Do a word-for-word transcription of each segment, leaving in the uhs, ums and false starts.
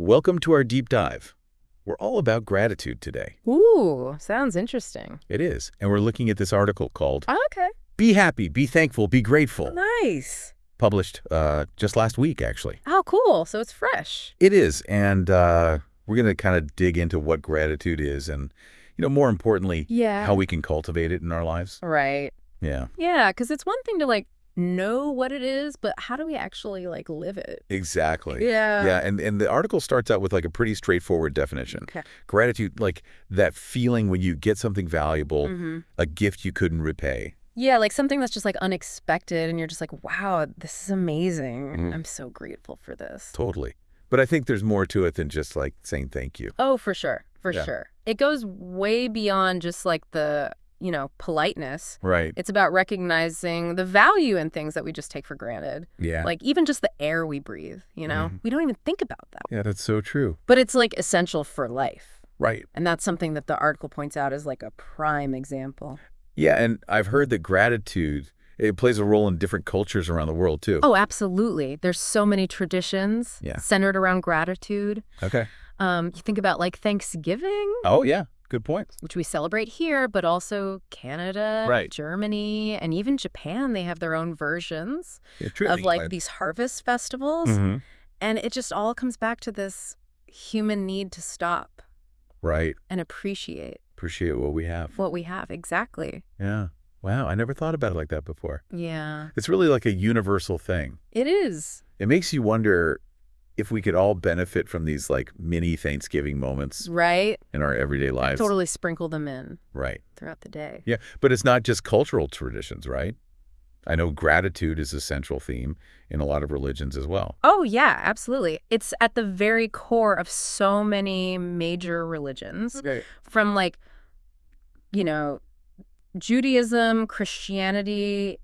Welcome to our deep dive. We're all about gratitude today. Ooh, sounds interesting. It is. And we're looking at this article called Oh, okay. Be Happy, Be Thankful, Be Grateful. Nice. Published uh, just last week, actually. Oh, cool. So it's fresh. It is. And uh, we're going to kind of dig into what gratitude is and, you know, more importantly, Yeah. how we can cultivate it in our lives. Right. Yeah. Yeah, because it's one thing to, like, know what it is, but how do we actually, like, live it? Exactly. Yeah. Yeah, and, and the article starts out with like a pretty straightforward definition. Okay. Gratitude, like that feeling when you get something valuable, Mm-hmm. a gift you couldn't repay. Yeah, like something that's just, like, unexpected, and you're just like, wow, this is amazing. Mhm. I'm so grateful for this. Totally. But I think there's more to it than just like saying thank you. Oh, for sure. For Yeah. sure. It goes way beyond just, like, the, you know, politeness. Right. It's about recognizing the value in things that we just take for granted. Yeah. Like, even just the air we breathe, you know? Mhm. We don't even think about that. Yeah, that's so true. But it's, like, essential for life. Right. And that's something that the article points out as, like, a prime example. Yeah, and I've heard that gratitude, it plays a role in different cultures around the world too. Oh, absolutely. There's so many traditions Yeah. centered around gratitude. Okay. Um, you think about, like, Thanksgiving, Oh, yeah. Good point. which we celebrate here, but also Canada, Right. Germany, and even Japan. They have their own versions Yeah, true. of, like, these harvest festivals. Mhm. And it just all comes back to this human need to stop Right. and appreciate Appreciate what we have. what we have. Exactly. Yeah. Wow, I never thought about it like that before. Yeah, It's really like a universal thing. it is. It makes you wonder if we could all benefit from these like mini Thanksgiving moments Right? in our everyday lives. Totally sprinkle them in Right. throughout the day. Yeah, but it's not just cultural traditions, right? I know gratitude is a central theme in a lot of religions as well. Oh, yeah, absolutely. It's at the very core of so many major religions, Okay. from, like, you know, Judaism, Christianity,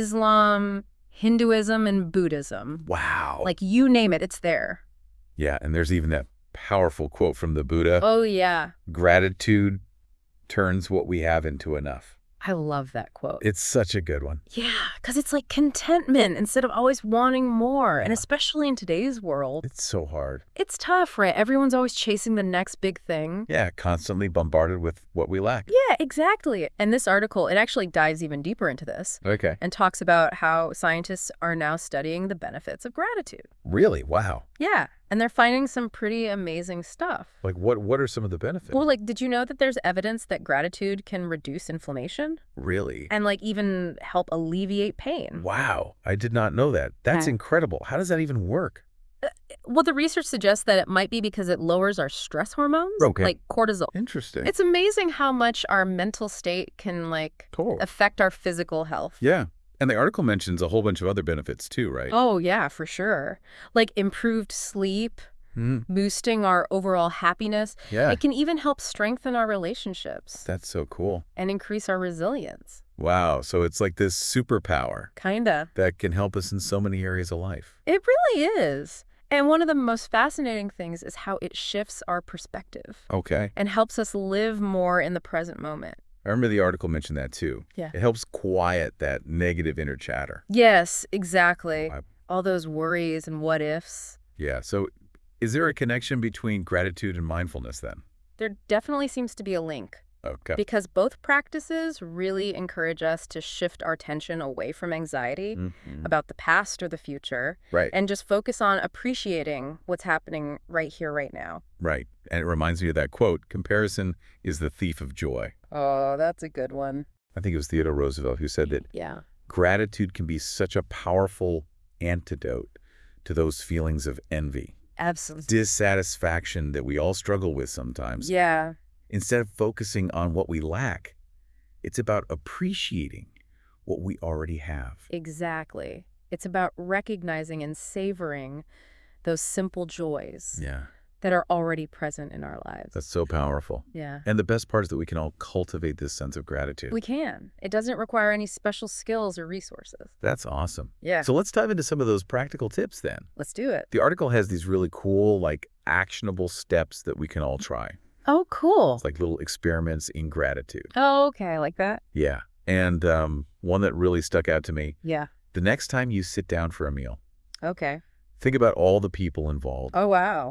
Islam, Hinduism, and Buddhism. Wow. Like, you name it, it's there. Yeah, and there's even that powerful quote from the Buddha, Oh, yeah. gratitude turns what we have into enough. I love that quote. It's such a good one. Yeah, because it's like contentment instead of always wanting more. And Yeah. especially in today's world, It's so hard. it's tough, right? Everyone's always chasing the next big thing. Yeah, constantly bombarded with what we lack. Yeah, exactly. And this article, it actually dives even deeper into this Okay. and talks about how scientists are now studying the benefits of gratitude. Really? Wow. Yeah, and they're finding some pretty amazing stuff. Like what what are some of the benefits? Well, like, did you know that there's evidence that gratitude can reduce inflammation Really? and, like, even help alleviate pain? Wow. I did not know that. That's Okay. incredible. How does that even work? Well, the research suggests that it might be because it lowers our stress hormones, Okay. like cortisol. Interesting. It's amazing how much our mental state can, like, Cool. affect our physical health. Yeah. And the article mentions a whole bunch of other benefits too, right? Oh, yeah, for sure. Like improved sleep, Hmm. boosting our overall happiness. Yeah. It can even help strengthen our relationships That's so cool. and increase our resilience. Wow. So it's like this superpower Kinda. that can help us in so many areas of life. It really is. And one of the most fascinating things is how it shifts our perspective Okay. and helps us live more in the present moment. I remember the article mentioned that too. Yeah. It helps quiet that negative inner chatter. Yes, exactly. Wow. All those worries and what ifs. Yeah. So is there a connection between gratitude and mindfulness then? There definitely seems to be a link Okay. because both practices really encourage us to shift our attention away from anxiety Mhm. about the past or the future Right. and just focus on appreciating what's happening right here, right now. Right. And it reminds me of that quote, comparison is the thief of joy. Oh, that's a good one. I think it was Theodore Roosevelt who said that Yeah. gratitude can be such a powerful antidote to those feelings of envy, Absolutely. dissatisfaction that we all struggle with sometimes. Yeah. Instead of focusing on what we lack, it's about appreciating what we already have. Exactly. It's about recognizing and savoring those simple joys Yeah, that are already present in our lives. that's so powerful. Yeah. And the best part is that we can all cultivate this sense of gratitude. We can. It doesn't require any special skills or resources. That's awesome. Yeah. So let's dive into some of those practical tips then. Let's do it. The article has these really cool, like actionable steps that we can all try. Oh, cool. It's like little experiments in gratitude. Oh, okay. I like that. Yeah. And um, one that really stuck out to me, Yeah. the next time you sit down for a meal, Okay. think about all the people involved. Oh, wow.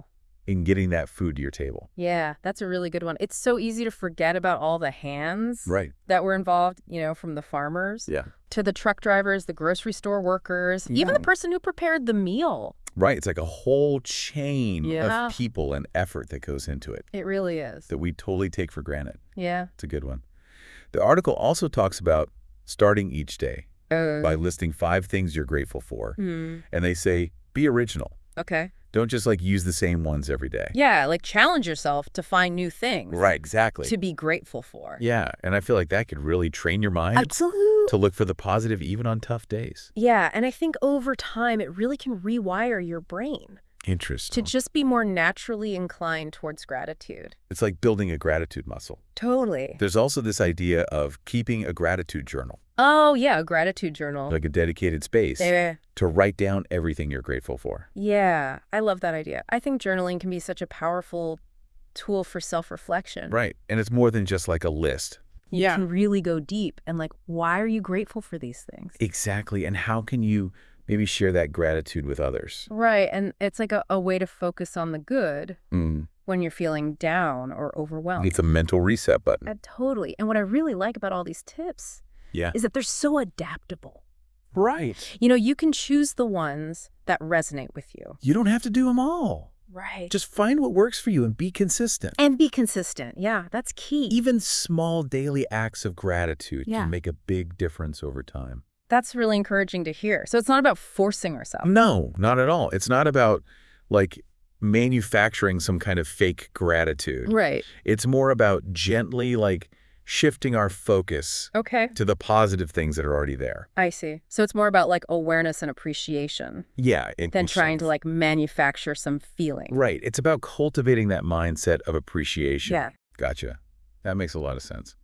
in getting that food to your table. Yeah, that's a really good one. It's so easy to forget about all the hands Right. that were involved, you know, from the farmers Yeah. to the truck drivers, the grocery store workers, even Yeah. the person who prepared the meal. Right. It's like a whole chain Yeah. of people and effort that goes into it It really is. that we totally take for granted. Yeah. It's a good one. The article also talks about starting each day Uh, by listing five things you're grateful for. hmm. And they say, be original. Okay. Don't just like use the same ones every day. Yeah, like challenge yourself to find new things Right, exactly. to be grateful for. Yeah, and I feel like that could really train your mind Absolutely. to look for the positive even on tough days. Yeah, and I think over time it really can rewire your brain to Interesting. just be more naturally inclined towards gratitude. It's like building a gratitude muscle. Totally. There's also this idea of keeping a gratitude journal, Oh, yeah, a gratitude journal. like a dedicated space Eh, to write down everything you're grateful for. Yeah, I love that idea. I think journaling can be such a powerful tool for self-reflection. Right, and it's more than just like a list. You Yeah. can really go deep and like, why are you grateful for these things? Exactly, and how can you maybe share that gratitude with others? Right, and it's like a, a way to focus on the good Mm. when you're feeling down or overwhelmed. It's a mental reset button. Uh, totally. And what I really like about all these tips Yeah. is that they're so adaptable. Right. You know, you can choose the ones that resonate with you. You don't have to do them all. Right. Just find what works for you and be consistent. And be consistent. Yeah, that's key. Even small daily acts of gratitude Yeah. can make a big difference over time. That's really encouraging to hear. So it's not about forcing ourselves. No, not at all. It's not about like manufacturing some kind of fake gratitude. Right. It's more about gently like shifting our focus Okay. to the positive things that are already there. I see. So it's more about like awareness and appreciation Yeah. it- than trying to like manufacture some feeling. Right. It's about cultivating that mindset of appreciation. Yeah. Gotcha. That makes a lot of sense.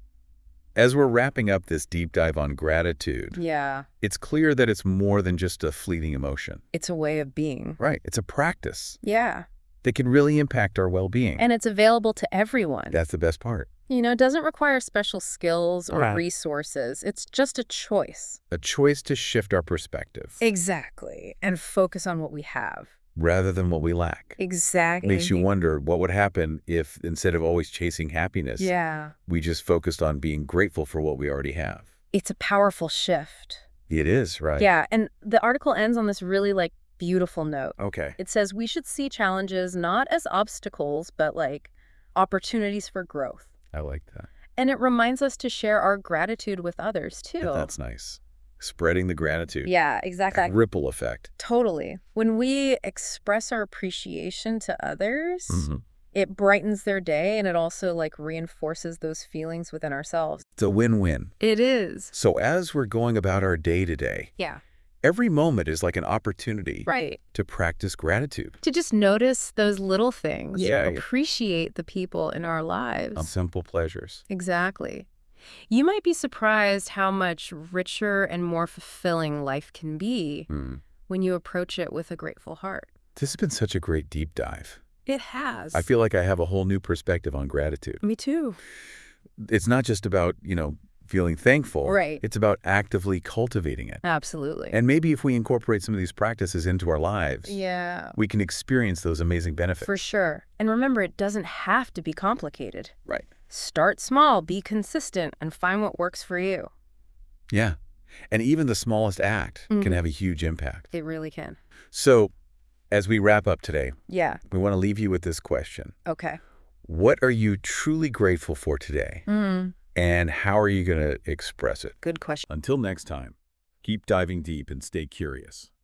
As we're wrapping up this deep dive on gratitude, Yeah. it's clear that it's more than just a fleeting emotion. It's a way of being. Right. It's a practice Yeah. that can really impact our well-being. And it's available to everyone. That's the best part. You know, it doesn't require special skills or Right. resources. It's just a choice. A choice to shift our perspective Exactly. And focus on what we have. rather than what we lack. Exactly. Makes you wonder what would happen if instead of always chasing happiness, Yeah. we just focused on being grateful for what we already have. It's a powerful shift. It is, right? Yeah. And the article ends on this really like beautiful note. Okay. It says we should see challenges not as obstacles, but like opportunities for growth. I like that. And it reminds us to share our gratitude with others too. That's nice. Spreading the gratitude. Yeah, exactly. That ripple effect. Totally. When we express our appreciation to others, Mhm. it brightens their day and it also like reinforces those feelings within ourselves. It's a win-win. It is. So as we're going about our day to day, Yeah. every moment is like an opportunity Right. to practice gratitude. To just notice those little things. Yeah. Appreciate the people in our lives. On simple pleasures. Exactly. You might be surprised how much richer and more fulfilling life can be Mm. when you approach it with a grateful heart. This has been such a great deep dive. It has. I feel like I have a whole new perspective on gratitude. Me too. It's not just about, you know, feeling thankful. Right. It's about actively cultivating it. Absolutely. And maybe if we incorporate some of these practices into our lives, yeah, we can experience those amazing benefits. for sure. And remember, it doesn't have to be complicated. Right. Start small, be consistent, and find what works for you. Yeah. And even the smallest act can Mhm. have a huge impact. It really can. So as we wrap up today, Yeah. we want to leave you with this question. Okay. What are you truly grateful for today? Mm, And how are you going to express it? good question. Until next time, keep diving deep and stay curious.